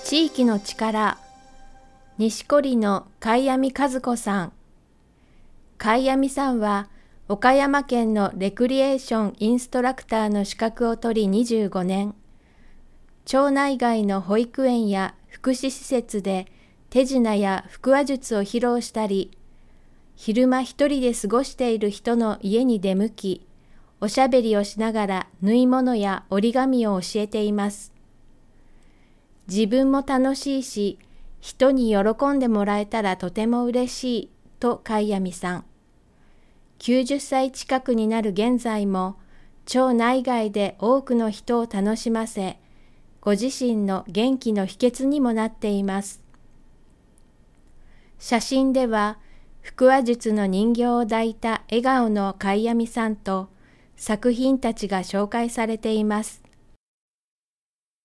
地域の力、西堀の貝網和子さん。貝網さんは岡山県のレクリエーションインストラクターの資格を取り25年、町内外の保育園や福祉施設で手品や腹話術を披露したり、昼間一人で過ごしている人の家に出向き、おしゃべりをしながら縫い物や折り紙を教えています。自分も楽しいし、人に喜んでもらえたらとても嬉しいと貝網さん。90歳近くになる現在も、町内外で多くの人を楽しませ、ご自身の元気の秘訣にもなっています。写真では、腹話術の人形を抱いた笑顔の貝網さんと作品たちが紹介されています。